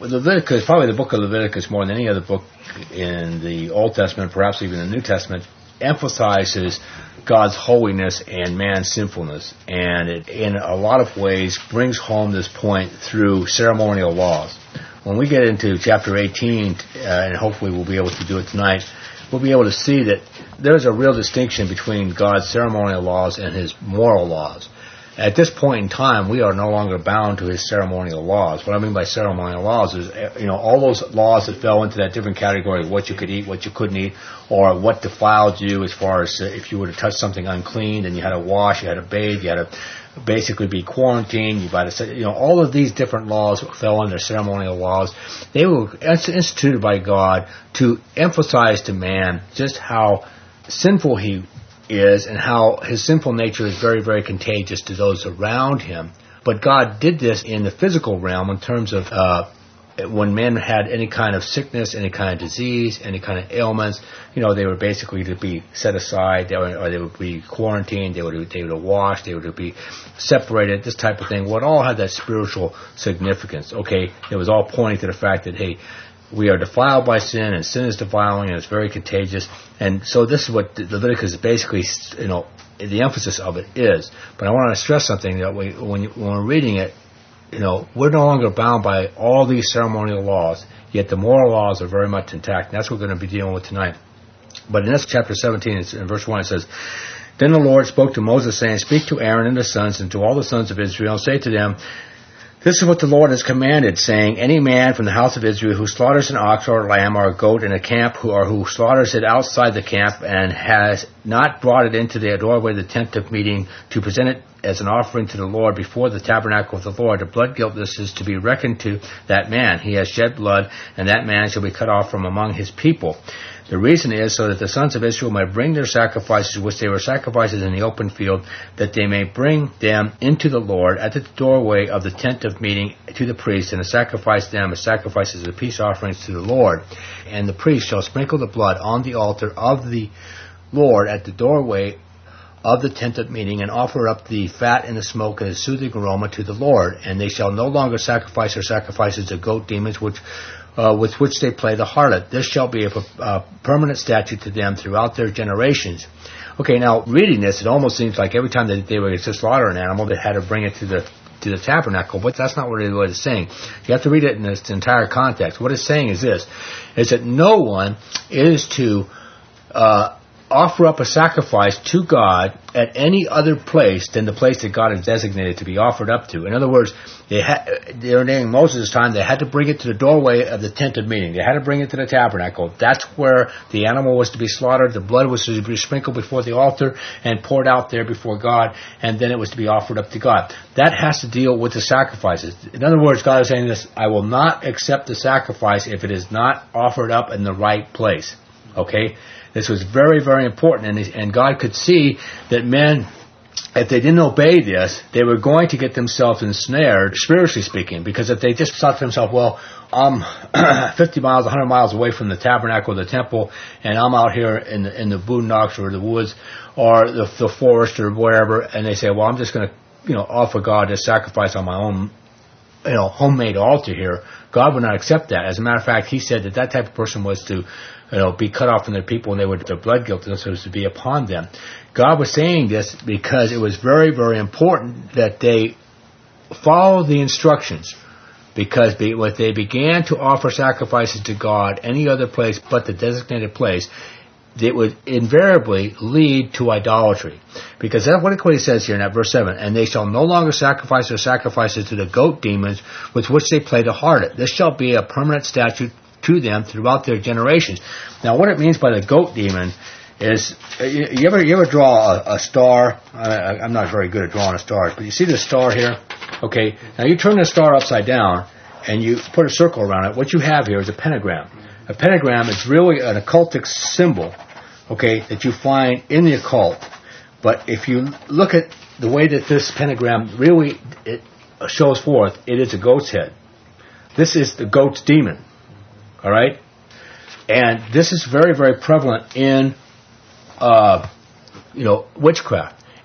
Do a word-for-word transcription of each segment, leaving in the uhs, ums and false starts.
Leviticus, probably the book of Leviticus more than any other book in the Old Testament, perhaps even the New Testament, emphasizes God's holiness and man's sinfulness, and it in a lot of ways brings home this point through ceremonial laws. When we get into chapter eighteen, uh, and hopefully we'll be able to do it tonight, we'll be able to see that there's a real distinction between God's ceremonial laws and His moral laws. At this point in time, we are no longer bound to His ceremonial laws. What I mean by ceremonial laws is, you know, all those laws that fell into that different category of what you could eat, what you couldn't eat, or what defiled you as far as if you were to touch something unclean, then you had to wash, you had to bathe, you had to basically be quarantined, you had to, you know, all of these different laws fell under ceremonial laws. They were instituted by God to emphasize to man just how sinful he is and how his sinful nature is very, very contagious to those around him. But God did this in the physical realm in terms of uh, when men had any kind of sickness, any kind of disease, any kind of ailments, you know, they were basically to be set aside, they were, or they would be quarantined, they would they would wash, they would be separated, this type of thing. Well, it all had that spiritual significance. Okay, it was all pointing to the fact that, hey, we are defiled by sin, and sin is defiling, and it's very contagious. And so this is what Leviticus is basically, you know, the emphasis of it is. But I want to stress something that we, when, you, when we're reading it, you know, we're no longer bound by all these ceremonial laws, yet the moral laws are very much intact. And that's what we're going to be dealing with tonight. But in this chapter seventeen, it's, in verse one, it says, Then the Lord spoke to Moses, saying, Speak to Aaron and his sons, and to all the sons of Israel, and say to them, This is what the Lord has commanded, saying, Any man from the house of Israel who slaughters an ox or a lamb or a goat in a camp, who, or who slaughters it outside the camp, and has not brought it into the doorway of the tent of meeting to present it as an offering to the Lord before the tabernacle of the Lord, the blood guiltless is to be reckoned to that man. He has shed blood, and that man shall be cut off from among his people. The reason is so that the sons of Israel may bring their sacrifices, which they were sacrifices in the open field, that they may bring them into the Lord at the doorway of the tent of meeting to the priest, and to sacrifice them as sacrifices of peace offerings to the Lord. And the priest shall sprinkle the blood on the altar of the Lord at the doorway of the tent of meeting, and offer up the fat and the smoke as a soothing aroma to the Lord. And they shall no longer sacrifice their sacrifices of goat demons, which Uh, with which they play the harlot. This shall be a, a permanent statute to them throughout their generations. Okay, now reading this, it almost seems like every time that they were to slaughter an animal, they had to bring it to the to the tabernacle, but that's not what it was saying. You have to read it in its entire context. What it's saying is this, is that no one is to uh, offer up a sacrifice to God at any other place than the place that God has designated to be offered up to. In other words, they had, during Moses' time, they had to bring it to the doorway of the tent of meeting. They had to bring it to the tabernacle. That's where the animal was to be slaughtered. The blood was to be sprinkled before the altar and poured out there before God, and then it was to be offered up to God. That has to deal with the sacrifices. In other words, God is saying this, I will not accept the sacrifice if it is not offered up in the right place. Okay? This was very, very important, and, and God could see that men, if they didn't obey this, they were going to get themselves ensnared, spiritually speaking, because if they just thought to themselves, well, I'm fifty miles, one hundred miles away from the tabernacle or the temple, and I'm out here in the, in the boondocks or the woods or the, the forest or wherever, and they say, well, I'm just going to, you know, offer God a sacrifice on my own, you know, homemade altar here. God would not accept that. As a matter of fact, He said that that type of person was to, you know, be cut off from their people, and they would, their blood guilt was to be upon them. God was saying this because it was very, very important that they follow the instructions, because they, when they began to offer sacrifices to God any other place but the designated place, it would invariably lead to idolatry. Because that's what it says here in that verse seven. And they shall no longer sacrifice their sacrifices to the goat demons with which they play the harlot. This shall be a permanent statute to them throughout their generations. Now, what it means by the goat demon is, you, you ever you ever draw a, a star? I, I'm not very good at drawing stars, but you see this star here? Okay, now you turn the star upside down and you put a circle around it. What you have here is a pentagram. A pentagram is really an occultic symbol, okay, that you find in the occult. But if you look at the way that this pentagram really it shows forth, it is a goat's head. This is the goat's demon. All right? And this is very, very prevalent in, uh, you know, witchcraft.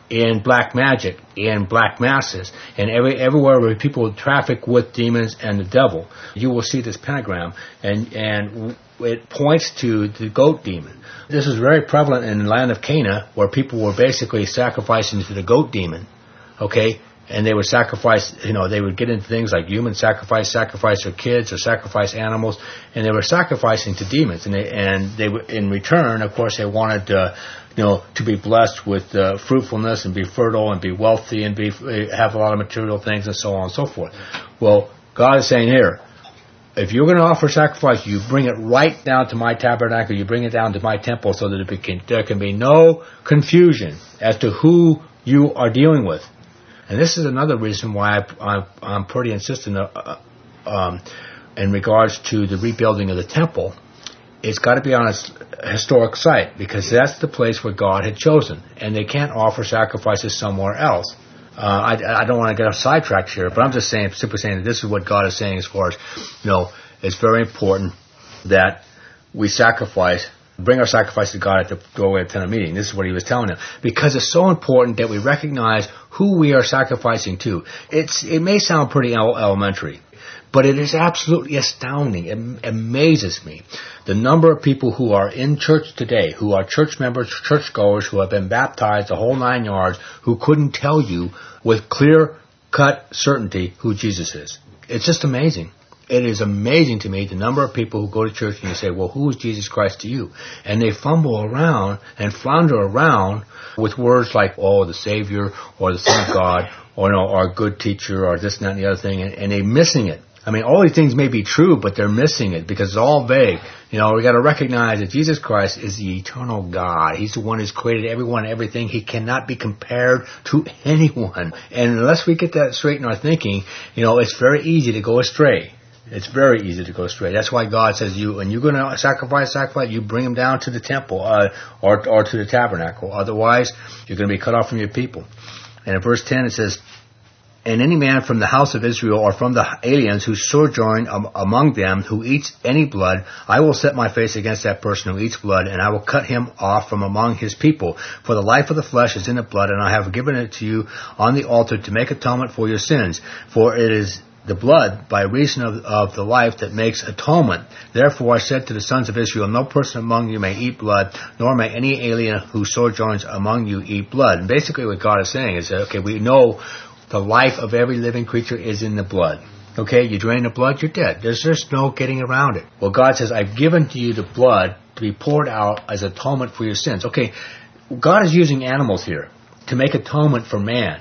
in black magic, in black masses, and every everywhere where people traffic with demons and the devil, you will see this pentagram, and and it points to the goat demon. This is very prevalent in the land of Cana, where people were basically sacrificing to the goat demon, okay? And they would sacrifice, you know, they would get into things like human sacrifice, sacrifice their kids, or sacrifice animals, and they were sacrificing to demons. And they, and they, in return, of course, they wanted, uh, you know, to be blessed with uh, fruitfulness and be fertile and be wealthy and be have a lot of material things and so on and so forth. Well, God is saying here, if you're going to offer sacrifice, you bring it right down to my tabernacle, you bring it down to my temple, so that it can, there can be no confusion as to who you are dealing with. And this is another reason why I, I'm, I'm pretty insistent uh, um, in regards to the rebuilding of the temple. It's got to be on a historic site, because that's the place where God had chosen, and they can't offer sacrifices somewhere else. Uh, I, I don't want to get sidetracked here, but I'm just saying, simply saying that this is what God is saying as far as, you know, it's very important that we sacrifice, bring our sacrifice to God at the doorway of the tent of meeting. This is what he was telling them. Because it's so important that we recognize who we are sacrificing to. It's, it may sound pretty elementary, but it is absolutely astounding. It amazes me. The number of people who are in church today, who are church members, churchgoers, who have been baptized the whole nine yards, who couldn't tell you with clear-cut certainty who Jesus is. It's just amazing. It is amazing to me the number of people who go to church and you say, well, who is Jesus Christ to you? And they fumble around and flounder around with words like, oh, the Savior, or the Son of God, or, you know, or a good teacher, or this and that and the other thing, and, and they're missing it. I mean, all these things may be true, but they're missing it because it's all vague. You know, we got to recognize that Jesus Christ is the eternal God. He's the one who's created everyone and everything. He cannot be compared to anyone. And unless we get that straight in our thinking, you know, it's very easy to go astray. It's very easy to go astray. That's why God says, "You when you're going to sacrifice, sacrifice, you bring them down to the temple uh, or or to the tabernacle. Otherwise, you're going to be cut off from your people." And in verse ten it says, "And any man from the house of Israel or from the aliens who sojourn um, among them, who eats any blood, I will set my face against that person who eats blood, and I will cut him off from among his people. For the life of the flesh is in the blood, and I have given it to you on the altar to make atonement for your sins. For it is the blood, by reason of, of the life, that makes atonement. Therefore I said to the sons of Israel, no person among you may eat blood, nor may any alien who sojourns among you eat blood." And basically what God is saying is that, okay, we know the life of every living creature is in the blood. Okay, you drain the blood, you're dead. There's just no getting around it. Well, God says, I've given to you the blood to be poured out as atonement for your sins. Okay, God is using animals here to make atonement for man.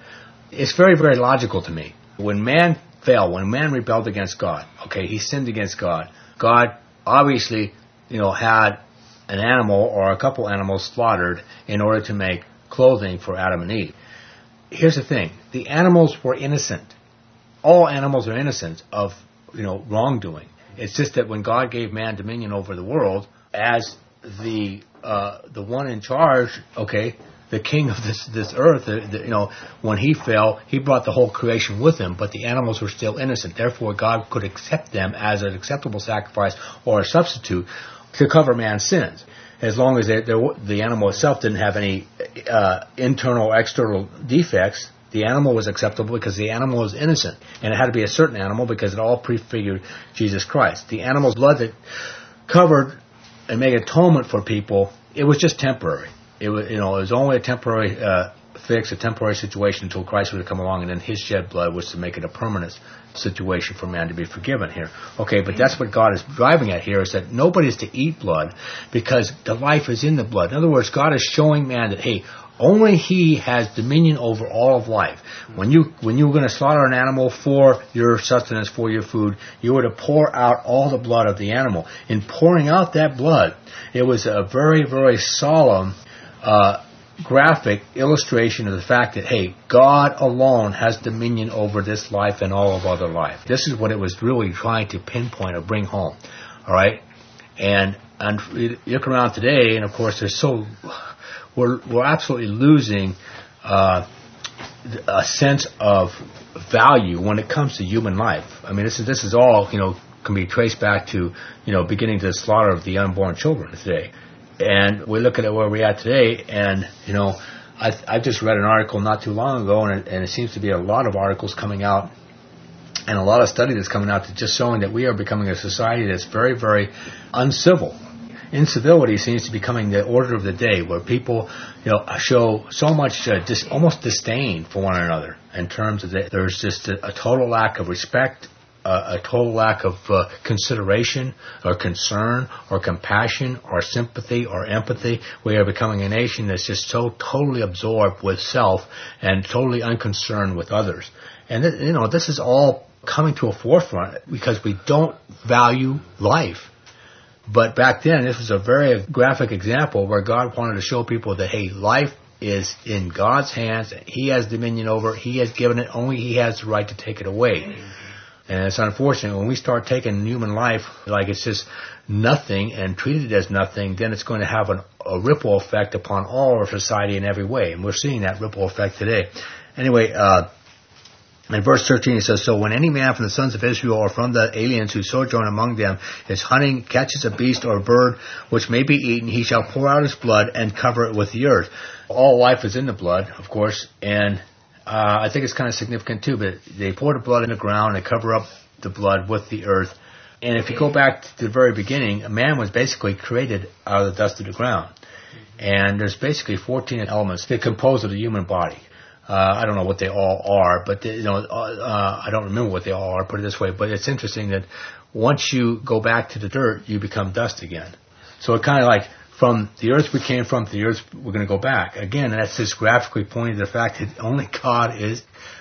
It's very, very logical to me. When man fell, when man rebelled against God, okay, he sinned against God. God obviously, you know, had an animal or a couple animals slaughtered in order to make clothing for Adam and Eve. Here's the thing. The animals were innocent. All animals are innocent of, you know, wrongdoing. It's just that when God gave man dominion over the world, as the uh, the one in charge, okay, the king of this this earth, the, the, you know, when he fell, he brought the whole creation with him, but the animals were still innocent. Therefore, God could accept them as an acceptable sacrifice or a substitute to cover man's sins, as long as they, the animal itself didn't have any uh, internal or external defects. The animal was acceptable because the animal was innocent, and it had to be a certain animal because it all prefigured Jesus Christ. The animal's blood that covered and made atonement for people, it was just temporary. It was, you know, it was only a temporary uh, fix, a temporary situation until Christ would come along, and then his shed blood was to make it a permanent situation for man to be forgiven here. Okay, but that's what God is driving at here, is that nobody is to eat blood because the life is in the blood. In other words, God is showing man that, hey, only he has dominion over all of life. When you when you were going to slaughter an animal for your sustenance, for your food, you were to pour out all the blood of the animal. In pouring out that blood, it was a very, very solemn uh, graphic illustration of the fact that, hey, God alone has dominion over this life and all of other life. This is what it was really trying to pinpoint or bring home. All right? And, and you look around today, and of course, there's so... We're we're absolutely losing uh, a sense of value when it comes to human life. I mean, this is this is all, you know, can be traced back to, you know, beginning to the slaughter of the unborn children today. And we look at it where we're at today, and you know, I, I just read an article not too long ago, and it, and it seems to be a lot of articles coming out and a lot of study that's coming out that's just showing that we are becoming a society that's very, very uncivil. Incivility seems to be becoming the order of the day, where people, you know, show so much uh, dis- almost disdain for one another in terms of that. There's just a, a total lack of respect, uh, a total lack of uh, consideration or concern or compassion or sympathy or empathy. We are becoming a nation that's just so totally absorbed with self and totally unconcerned with others. And, th- you know, this is all coming to a forefront because we don't value life. But back then, this was a very graphic example where God wanted to show people that, hey, life is in God's hands. He has dominion over it. He has given it. Only He has the right to take it away. And it's unfortunate when we start taking human life like it's just nothing and treat it as nothing, then it's going to have an, a ripple effect upon all our society in every way. And we're seeing that ripple effect today. Anyway, uh, in verse thirteen, it says, so when any man from the sons of Israel or from the aliens who sojourn among them is hunting, catches a beast or a bird which may be eaten, he shall pour out his blood and cover it with the earth. All life is in the blood, of course, and uh, I think it's kind of significant too, but they pour the blood in the ground and cover up the blood with the earth. And if you go back to the very beginning, a man was basically created out of the dust of the ground. And there's basically fourteen elements that compose of the human body. Uh, I don't know what they all are, but they, you know, uh, I don't remember what they all are, put it this way. But it's interesting that once you go back to the dirt, you become dust again. So it kind of like from the earth we came from, to the earth we're going to go back. Again, that's just graphically pointing to the fact that only God is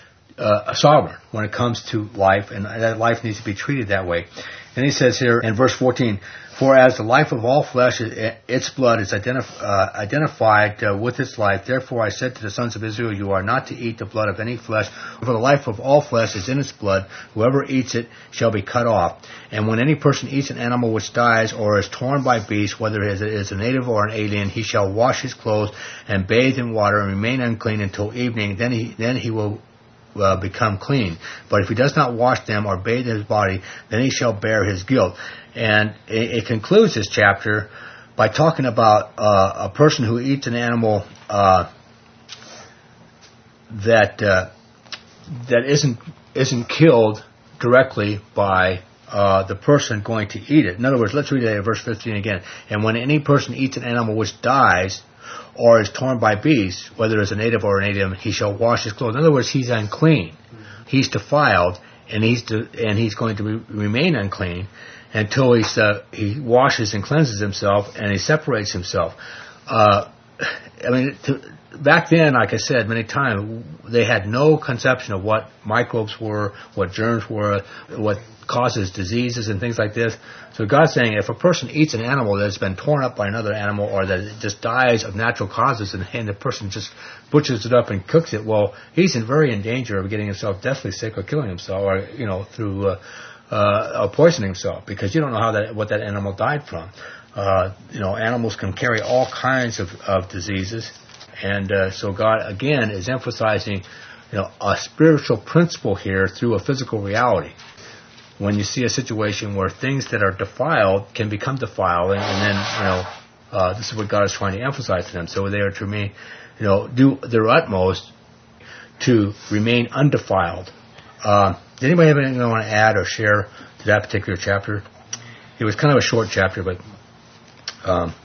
uh, sovereign when it comes to life, and that life needs to be treated that way. And he says here in verse fourteen, for as the life of all flesh, its blood is identif- uh, identified uh, with its life. Therefore I said to the sons of Israel, you are not to eat the blood of any flesh, for the life of all flesh is in its blood. Whoever eats it shall be cut off. And when any person eats an animal which dies or is torn by beasts, whether it is a native or an alien, he shall wash his clothes and bathe in water and remain unclean until evening. Then he, then he will Uh, become clean. But if he does not wash them or bathe his body, then he shall bear his guilt. And it, it concludes this chapter by talking about uh, a person who eats an animal uh, that uh, that isn't isn't killed directly by uh, the person going to eat it. In other words, let's read it at verse fifteen again. And when any person eats an animal which dies or is torn by beasts, whether it's a native or an alien, he shall wash his clothes. In other words, he's unclean. He's defiled, and he's to, and he's going to re- remain unclean until he's, uh, he washes and cleanses himself, and he separates himself. Uh, I mean, to, back then, like I said many times, they had no conception of what microbes were, what germs were, what causes diseases and things like this. So God's saying if a person eats an animal that's been torn up by another animal or that it just dies of natural causes and, and the person just butchers it up and cooks it, well, he's in very in danger of getting himself deathly sick or killing himself or, you know, through uh, uh, poisoning himself because you don't know how that what that animal died from. Uh, you know, animals can carry all kinds of, of diseases. And uh, so God, again, is emphasizing, you know, a spiritual principle here through a physical reality. When you see a situation where things that are defiled can become defiled, and, and then, you know, uh, this is what God is trying to emphasize to them. So they are to remain, you know, do their utmost to remain undefiled. Uh, does anybody have anything they want to add or share to that particular chapter? It was kind of a short chapter, but um,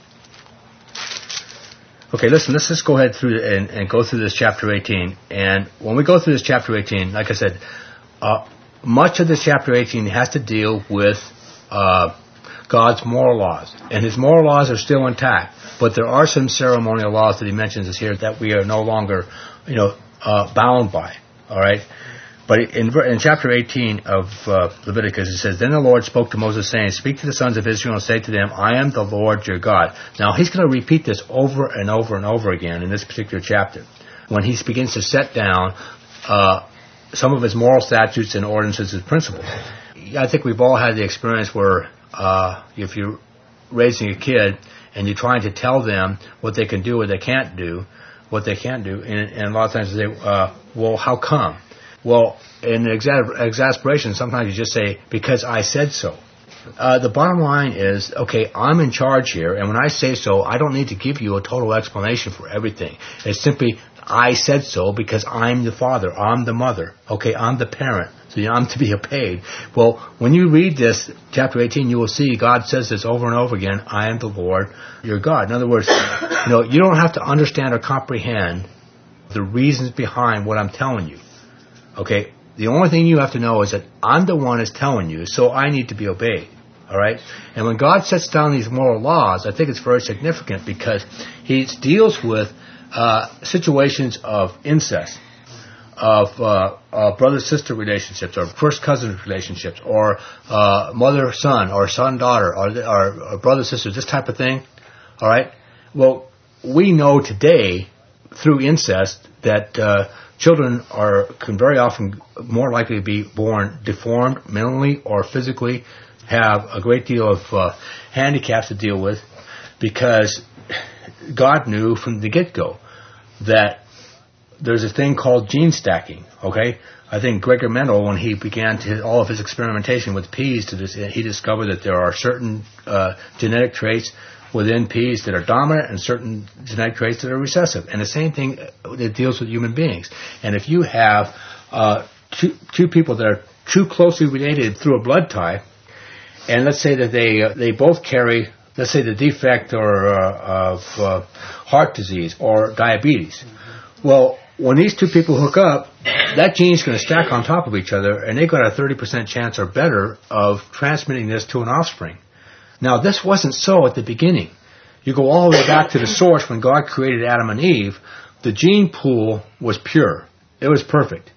okay. Listen, let's just go ahead through and, and go through this chapter eighteen. And when we go through this chapter eighteen, like I said, uh, much of this chapter eighteen has to deal with uh, God's moral laws. And His moral laws are still intact. But there are some ceremonial laws that He mentions here that we are no longer, you know, uh, bound by. All right? But in, in chapter eighteen of uh, Leviticus, it says, Then the Lord spoke to Moses, saying, Speak to the sons of Israel and say to them, I am the Lord your God. Now, He's going to repeat this over and over and over again in this particular chapter. When He begins to set down uh some of His moral statutes and ordinances and principles. I think we've all had the experience where uh, if you're raising a kid and you're trying to tell them what they can do or they can't do, what they can't do, and, and a lot of times they say, uh, well, how come? Well, in exa- exasperation, sometimes you just say, because I said so. Uh, the bottom line is, okay, I'm in charge here, and when I say so, I don't need to give you a total explanation for everything. It's simply, I said so because I'm the father, I'm the mother, okay, I'm the parent, so I'm to be obeyed. Well, when you read this, chapter eighteen, you will see God says this over and over again, I am the Lord, your God. In other words, you know, you don't have to understand or comprehend the reasons behind what I'm telling you, okay? The only thing you have to know is that I'm the one that's telling you, so I need to be obeyed. All right? And when God sets down these moral laws, I think it's very significant because He deals with uh, situations of incest, of uh, uh, brother-sister relationships, or first-cousin relationships, or uh, mother-son, or son-daughter, or, or, or brother-sister, this type of thing. All right? Well, we know today through incest that uh, children are can very often more likely to be born deformed mentally or physically, have a great deal of uh, handicaps to deal with, because God knew from the get-go that there's a thing called gene stacking, okay? I think Gregor Mendel, when he began to, all of his experimentation with peas, to this, he discovered that there are certain uh, genetic traits within peas that are dominant and certain genetic traits that are recessive. And the same thing that deals with human beings. And if you have uh, two, two people that are too closely related through a blood tie, and let's say that they uh, they both carry, let's say, the defect or uh, of uh, heart disease or diabetes. Mm-hmm. Well, when these two people hook up, that gene is going to stack on top of each other, and they've got a thirty percent chance or better of transmitting this to an offspring. Now, this wasn't so at the beginning. You go all the way back to the source when God created Adam and Eve. The gene pool was pure. It was perfect.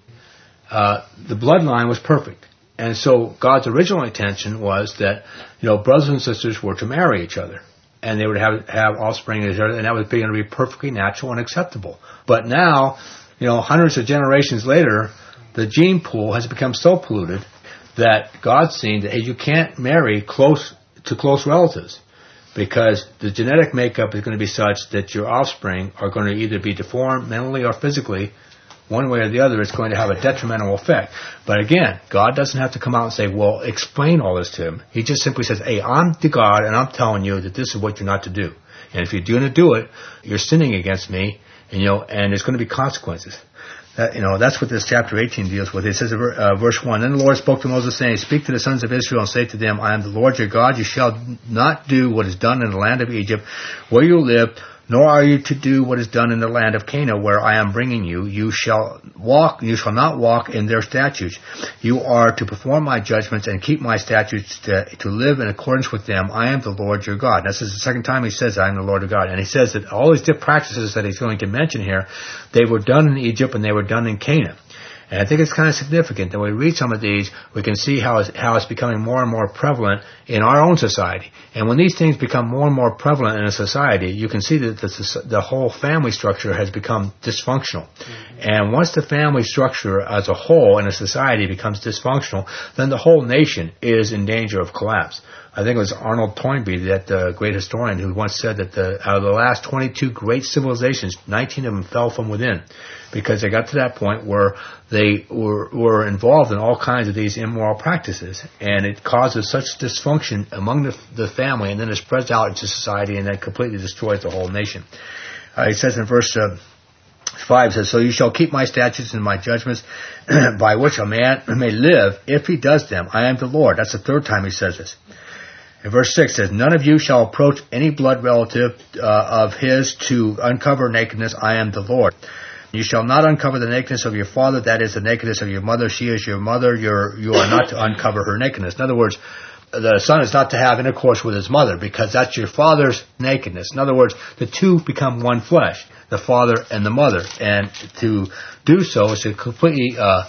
Uh, the bloodline was perfect. And so God's original intention was that, you know, brothers and sisters were to marry each other, and they would have have offspring, and that was going to be perfectly natural and acceptable. But now, you know, hundreds of generations later, the gene pool has become so polluted that God's seen that, hey, you can't marry close to close relatives, because the genetic makeup is going to be such that your offspring are going to either be deformed mentally or physically. One way or the other, it's going to have a detrimental effect. But again, God doesn't have to come out and say, well, explain all this to him. He just simply says, hey, I'm the God, and I'm telling you that this is what you're not to do. And if you're going to do it, you're sinning against me, and, you know, and there's going to be consequences. That, you know, that's what this chapter eighteen deals with. It says, uh, verse one, Then the Lord spoke to Moses, saying, Speak to the sons of Israel and say to them, I am the Lord your God. You shall not do what is done in the land of Egypt, where you live, nor are you to do what is done in the land of Canaan, where I am bringing you. You shall walk, you shall not walk in their statutes. You are to perform my judgments and keep my statutes to, to live in accordance with them. I am the Lord your God. This is the second time he says, I am the Lord your God. And he says that all these different practices that he's going to mention here, they were done in Egypt and they were done in Canaan. And I think it's kind of significant that when we read some of these, we can see how it's, how it's becoming more and more prevalent in our own society. And when these things become more and more prevalent in a society, you can see that the, the whole family structure has become dysfunctional. Mm-hmm. And once the family structure as a whole in a society becomes dysfunctional, then the whole nation is in danger of collapse. I think it was Arnold Toynbee, that uh, great historian, who once said that the, out of the last twenty-two great civilizations, nineteen of them fell from within, because they got to that point where they were, were involved in all kinds of these immoral practices, and it causes such dysfunction among the, the family, and then it spreads out into society, and then completely destroys the whole nation. Uh, it says in verse uh, five, says, So you shall keep my statutes and my judgments, by which a man may live if he does them. I am the Lord. That's the third time he says this. And verse six says, None of you shall approach any blood relative uh, of his to uncover nakedness. I am the Lord. You shall not uncover the nakedness of your father, that is the nakedness of your mother. She is your mother. You're, you are not to uncover her nakedness. In other words, the son is not to have intercourse with his mother, because that's your father's nakedness. In other words, the two become one flesh, the father and the mother. And to do so is to completely uh,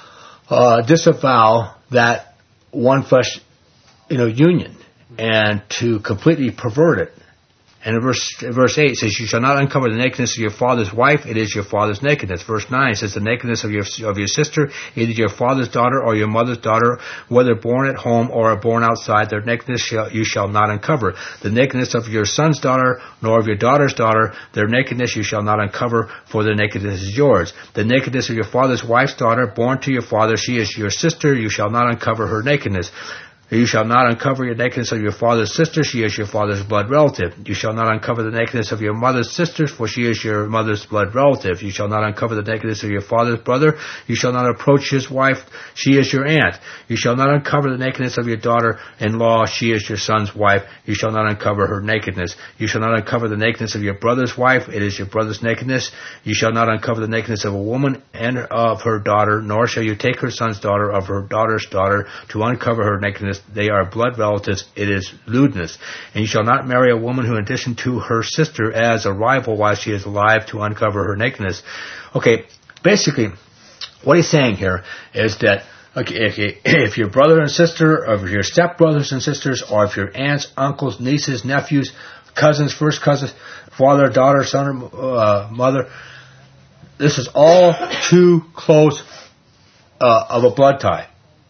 uh, disavow that one flesh, you know, union, and to completely pervert it. And in verse, verse eight, it says, You shall not uncover the nakedness of your father's wife, it is your father's nakedness. Verse nine says, The nakedness of your of your sister, either your father's daughter or your mother's daughter, whether born at home or born outside, their nakedness shall, you shall not uncover. The nakedness of your son's daughter, nor of your daughter's daughter, their nakedness you shall not uncover, for their nakedness is yours. The nakedness of your father's wife's daughter, born to your father, she is your sister, you shall not uncover her nakedness. You shall not uncover your nakedness of your father's sister, she is your father's blood relative. You shall not uncover the nakedness of your mother's sister, for she is your mother's blood relative. You shall not uncover the nakedness of your father's brother. You shall not approach his wife, she is your aunt. You shall not uncover the nakedness of your daughter-in-law, she is your son's wife. You shall not uncover her nakedness. You shall not uncover the nakedness of your brother's wife, it is your brother's nakedness. You shall not uncover the nakedness of a woman and of her daughter, nor shall you take her son's daughter of her daughter's daughter to uncover her nakedness. They are blood relatives. It is lewdness. And you shall not marry a woman who, in addition to her sister, as a rival while she is alive to uncover her nakedness. Okay, basically, what he's saying here is that okay, if, you, if your brother and sister, or if your stepbrothers and sisters, or if your aunts, uncles, nieces, nephews, cousins, first cousins, father, daughter, son, or uh, mother, this is all too close uh, of a blood tie.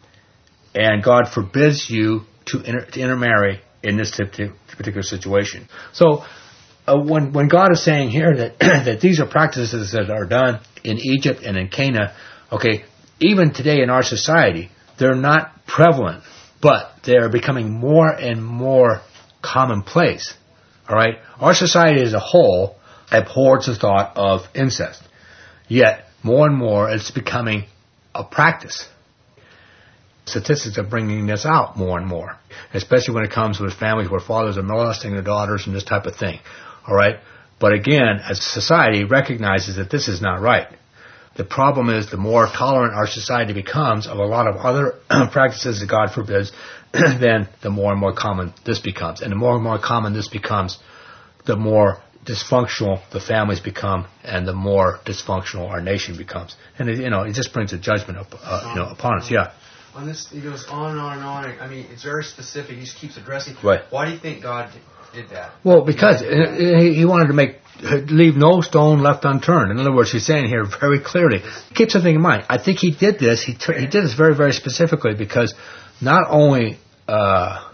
And God forbids you to, inter, to intermarry in this particular situation. So, uh, when when God is saying here that that these are practices that are done in Egypt and in Canaan, okay, even today in our society, they're not prevalent, but they are becoming more and more commonplace. All right, our society as a whole abhors the thought of incest. Yet, more and more, it's becoming a practice. Statistics are bringing this out more and more, especially when it comes with families where fathers are molesting their daughters and this type of thing. All right? But again, as society recognizes that this is not right. The problem is the more tolerant our society becomes of a lot of other practices that God forbids, then the more and more common this becomes. And the more and more common this becomes, the more dysfunctional the families become, and the more dysfunctional our nation becomes. And it, you know, it just brings a judgment up, uh, you know, upon us. Yeah. On this, he goes on and on and on. I mean, it's very specific. He just keeps addressing. Right. Why do you think God did that? Well, because he wanted to make leave no stone left unturned. In other words, he's saying here very clearly. Keep something in mind. I think he did this. He he did this very very specifically because not only uh,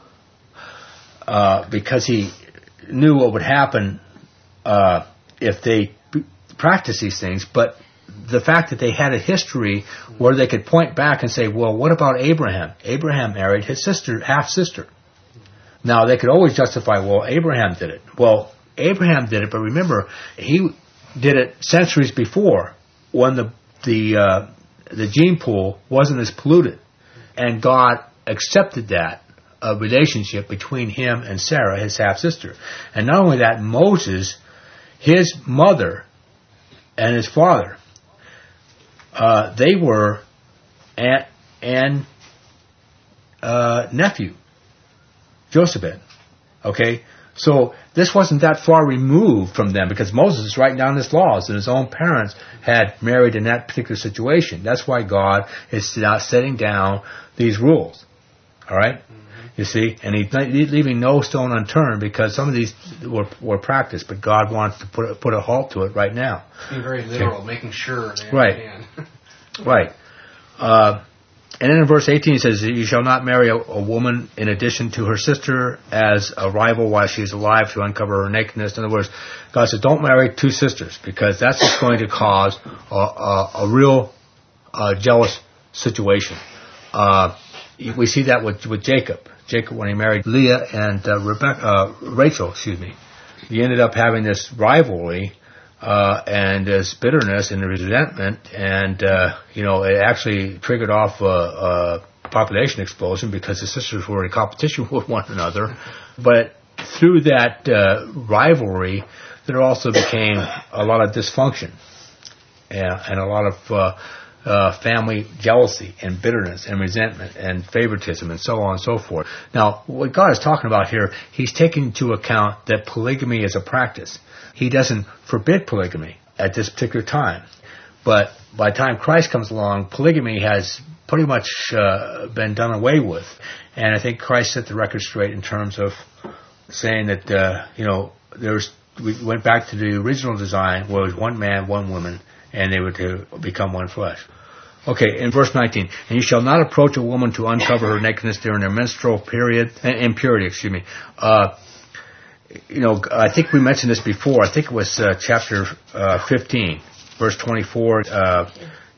uh, because he knew what would happen uh, if they practiced these things, but the fact that they had a history where they could point back and say, well, what about Abraham? Abraham married his sister, half-sister. Now, they could always justify, well, Abraham did it. Well, Abraham did it, but remember, he did it centuries before when the the uh, the gene pool wasn't as polluted. And God accepted that uh, relationship between him and Sarah, his half-sister. And not only that, Moses, his mother, and his father, Uh, they were aunt and uh, nephew, Jochebed. Okay? So this wasn't that far removed from them because Moses is writing down his laws and his own parents had married in that particular situation. That's why God is now setting down these rules. All right? Mm-hmm. You see? And he's leaving no stone unturned because some of these were, were practiced, but God wants to put, put a halt to it right now. Being very literal, okay. Making sure they right. understand. Right. Uh, and then in verse eighteen it says, you shall not marry a, a woman in addition to her sister as a rival while she is alive to uncover her nakedness. In other words, God said, don't marry two sisters because that's just going to cause a, a, a real uh, jealous situation. Uh, we see that with, with Jacob. Jacob, when he married Leah and uh, Rebecca, uh, Rachel, excuse me, he ended up having this rivalry Uh, and this bitterness and resentment, and uh, you know, it actually triggered off a, a population explosion because the sisters were in competition with one another. But through that uh, rivalry, there also became a lot of dysfunction and, and a lot of uh, uh, family jealousy and bitterness and resentment and favoritism and so on and so forth. Now, what God is talking about here, He's taking into account that polygamy is a practice. He doesn't forbid polygamy at this particular time. But by the time Christ comes along, polygamy has pretty much uh, been done away with. And I think Christ set the record straight in terms of saying that, uh, you know, there's, we went back to the original design where it was one man, one woman, and they were to become one flesh. Okay, in verse nineteen, and you shall not approach a woman to uncover her nakedness during their menstrual period, impurity, excuse me. Uh, You know, I think we mentioned this before. I think it was uh, chapter uh, fifteen, verse twenty-four, uh,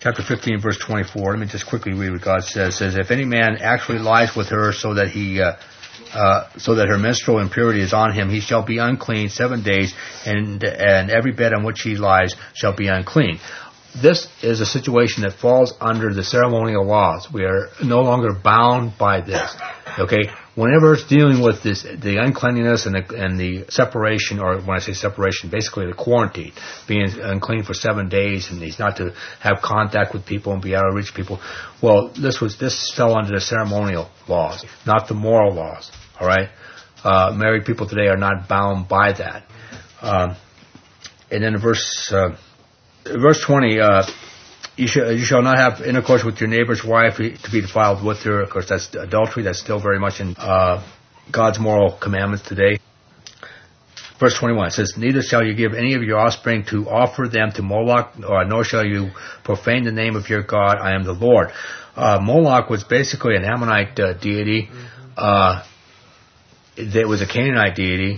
chapter fifteen, verse twenty-four. Let me just quickly read what God says. It says, if any man actually lies with her so that he, uh, uh, so that her menstrual impurity is on him, he shall be unclean seven days, and and every bed on which he lies shall be unclean. This is a situation that falls under the ceremonial laws. We are no longer bound by this. Okay? Whenever it's dealing with this, the uncleanliness and the, and the separation, or when I say separation, basically the quarantine, being unclean for seven days, and he's not to have contact with people and be out of reach of people. Well, this was this fell under the ceremonial laws, not the moral laws. All right, uh, married people today are not bound by that. Um, and then in verse uh, verse twenty. Uh, You shall, you shall not have intercourse with your neighbor's wife to be defiled with her. Of course, that's adultery. That's still very much in uh, God's moral commandments today. Verse twenty-one, it says, neither shall you give any of your offspring to offer them to Moloch, or, nor shall you profane the name of your God. I am the Lord. Uh, Moloch was basically an Ammonite uh, deity. Mm-hmm. Uh, it was a Canaanite deity.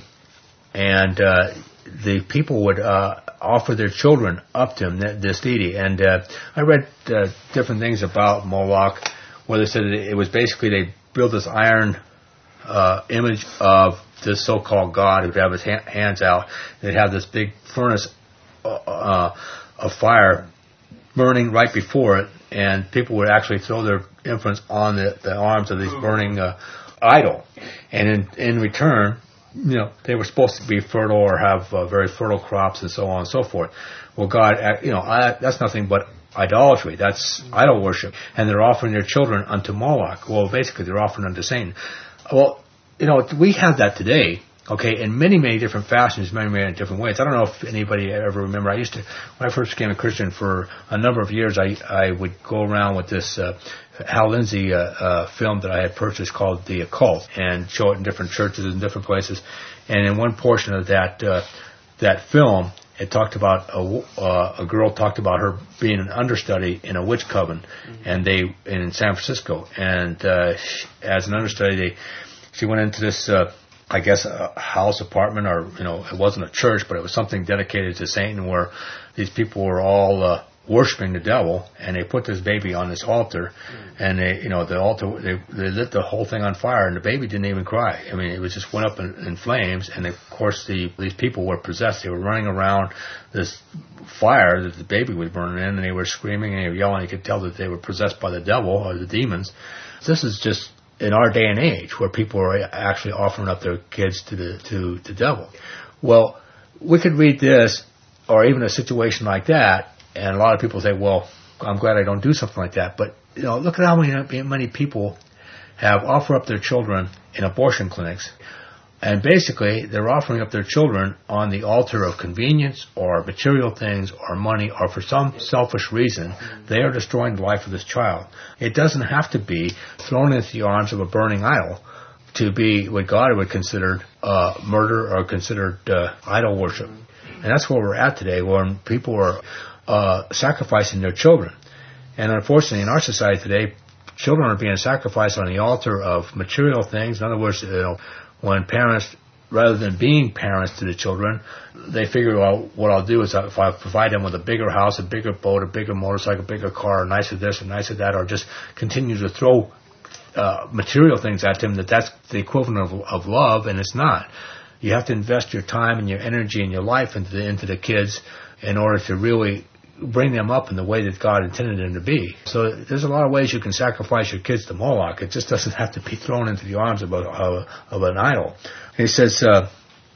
And uh, the people would uh, offer their children up to him, this deity. And uh, I read uh, different things about Moloch, where they said it was basically they built this iron uh, image of this so-called god who would have his ha- hands out. They'd have this big furnace uh, uh, of fire burning right before it, and people would actually throw their infants on the, the arms of this burning uh, idol. And in, in return, you know, they were supposed to be fertile or have uh, very fertile crops and so on and so forth. Well, God, you know, I, that's nothing but idolatry. That's idol worship. And they're offering their children unto Moloch. Well, basically, they're offering unto Satan. Well, you know, we have that today, okay, in many, many different fashions, many, many different ways. I don't know if anybody ever remember. I used to, when I first became a Christian for a number of years, I, I would go around with this uh, Hal Lindsey uh, uh, film that I had purchased called The Occult, and show it in different churches and different places. And in one portion of that uh, that film, it talked about a, uh, a girl talked about her being an understudy in a witch coven, mm-hmm. and they in San Francisco. And uh, she, as an understudy, they she went into this, uh, I guess, a house, apartment, or you know, it wasn't a church, but it was something dedicated to Satan, where these people were all uh, worshiping the devil, and they put this baby on this altar, mm-hmm. and they, you know, the altar, they, they lit the whole thing on fire, and the baby didn't even cry. I mean, it was just went up in, in flames, and of course, the these people were possessed. They were running around this fire that the baby was burning in, and they were screaming and they were yelling. You could tell that they were possessed by the devil or the demons. This is just in our day and age, where people are actually offering up their kids to the to the devil. Well, we could read this, or even a situation like that, and a lot of people say, well, I'm glad I don't do something like that. But, you know, look at how many, many people have offered up their children in abortion clinics. And basically, they're offering up their children on the altar of convenience or material things or money, or for some selfish reason, they are destroying the life of this child. It doesn't have to be thrown into the arms of a burning idol to be what God would consider uh, murder or considered uh, idol worship. And that's where we're at today, when people are uh, sacrificing their children. And unfortunately, in our society today, children are being sacrificed on the altar of material things. In other words, you know, when parents, rather than being parents to the children, they figure, well, what I'll do is if I provide them with a bigger house, a bigger boat, a bigger motorcycle, a bigger car, a nicer this, a nicer that, or just continue to throw uh, material things at them, that that's the equivalent of, of love, and it's not. You have to invest your time and your energy and your life into the, into the kids in order to really bring them up in the way that God intended them to be. So there's a lot of ways you can sacrifice your kids to Moloch. It just doesn't have to be thrown into the arms of, a, of, of an idol. He says uh,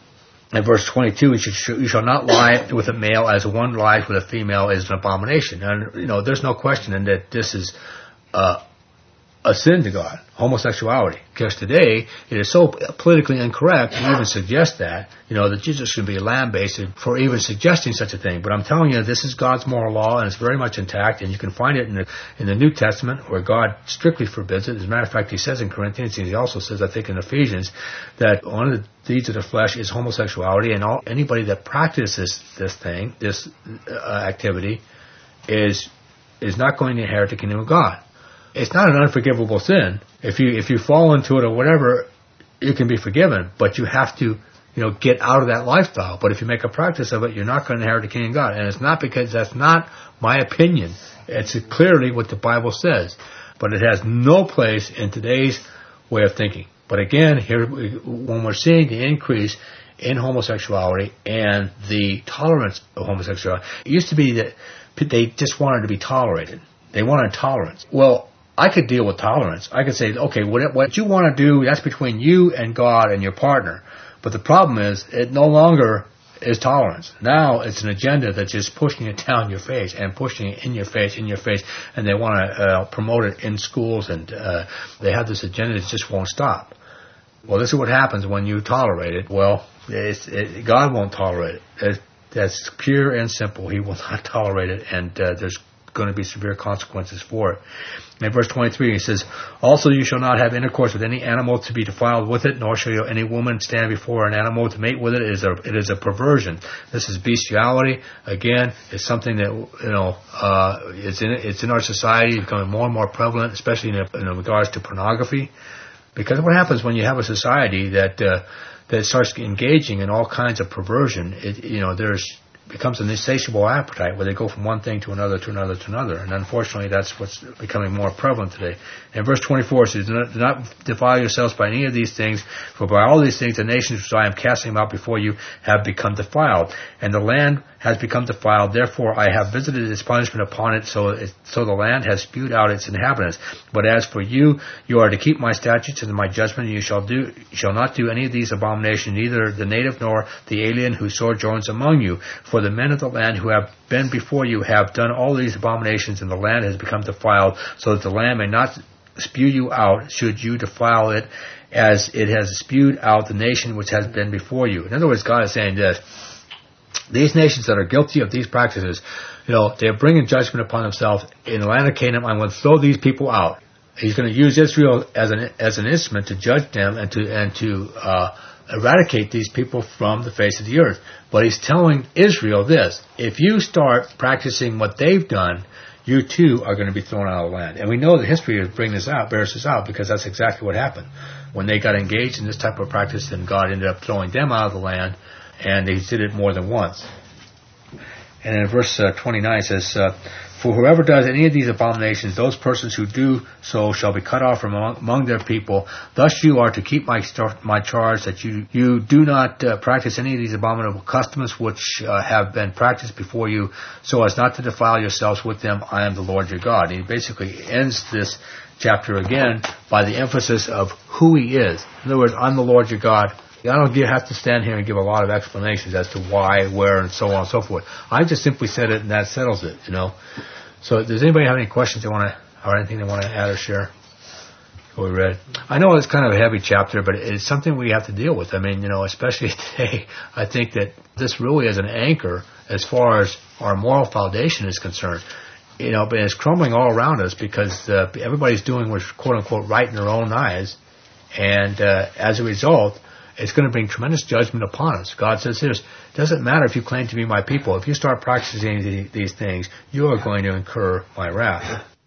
in verse twenty-two, you, should, you shall not lie with a male as one lies with a female is an abomination. And, you know, there's no question in that this is uh, a sin to God, homosexuality. Because today, it is so politically incorrect to even suggest that, you know, that Jesus should be lambasted for even suggesting such a thing. But I'm telling you, this is God's moral law, and it's very much intact, and you can find it in the, in the New Testament, where God strictly forbids it. As a matter of fact, he says in Corinthians, and he also says, I think in Ephesians, that one of the deeds of the flesh is homosexuality, and all, anybody that practices this thing, this uh, activity, is is not going to inherit the kingdom of God. It's not an unforgivable sin. If you if you fall into it or whatever, you can be forgiven, but you have to you know, get out of that lifestyle. But if you make a practice of it, you're not going to inherit the kingdom of God. And it's not because that's not my opinion. It's clearly what the Bible says. But it has no place in today's way of thinking. But again, here, when we're seeing the increase in homosexuality and the tolerance of homosexuality, it used to be that they just wanted to be tolerated. They wanted tolerance. Well, I could deal with tolerance. I could say, okay, what, what you want to do, that's between you and God and your partner. But the problem is, it no longer is tolerance. Now it's an agenda that's just pushing it down your face and pushing it in your face, in your face, and they want to uh, promote it in schools, and uh, they have this agenda that just won't stop. Well, this is what happens when you tolerate it. Well, it's, it, God won't tolerate it. it. That's pure and simple. He will not tolerate it, and uh, there's going to be severe consequences for it. In verse twenty-three, he says, also you shall not have intercourse with any animal to be defiled with it, nor shall any woman stand before an animal to mate with it. It is a, it is a perversion. This is bestiality. Again, it's something that, you know, uh, it's in, it's in our society, becoming more and more prevalent, especially in, in regards to pornography. Because what happens when you have a society that, uh, that starts engaging in all kinds of perversion, it, you know, there's, becomes an insatiable appetite where they go from one thing to another to another to another. And unfortunately, that's what's becoming more prevalent today. And verse twenty-four says, do not, do not defile yourselves by any of these things, for by all these things the nations which I am casting out before you have become defiled. And the land has become defiled. Therefore I have visited its punishment upon it, so it, so the land has spewed out its inhabitants. But as for you, you are to keep my statutes and my judgment, and you shall do you shall not do any of these abominations, neither the native nor the alien who sojourns among you. For the men of the land who have been before you have done all these abominations, and the land has become defiled, so that the land may not spew you out, should you defile it, as it has spewed out the nation which has been before you. In other words, God is saying this: these nations that are guilty of these practices, you know, they are bringing judgment upon themselves. In the land of Canaan, I'm going to throw these people out. He's going to use Israel as an as an instrument to judge them and to and to uh, eradicate these people from the face of the earth. But he's telling Israel this: if you start practicing what they've done, you too are going to be thrown out of the land. And we know the history of bringing this out, bears this out, because that's exactly what happened. When they got engaged in this type of practice, then God ended up throwing them out of the land, and he did it more than once. And in verse uh, twenty-nine it says, uh, for whoever does any of these abominations, those persons who do so shall be cut off from among, among their people. Thus you are to keep my my charge, that you, you do not uh, practice any of these abominable customs which uh, have been practiced before you, so as not to defile yourselves with them. I am the Lord your God. And he basically ends this chapter again by the emphasis of who he is. In other words, I'm the Lord your God. I don't have to stand here and give a lot of explanations as to why, where, and so on and so forth. I just simply said it, and that settles it, you know. So does anybody have any questions they want to, or anything they want to add or share? What we read. I know it's kind of a heavy chapter, but it's something we have to deal with. I mean, you know, especially today, I think that this really is an anchor as far as our moral foundation is concerned. You know, but it's crumbling all around us because uh, everybody's doing what's quote-unquote right in their own eyes, and uh, as a result, it's going to bring tremendous judgment upon us. God says this: it doesn't matter if you claim to be my people. If you start practicing these things, you are going to incur my wrath.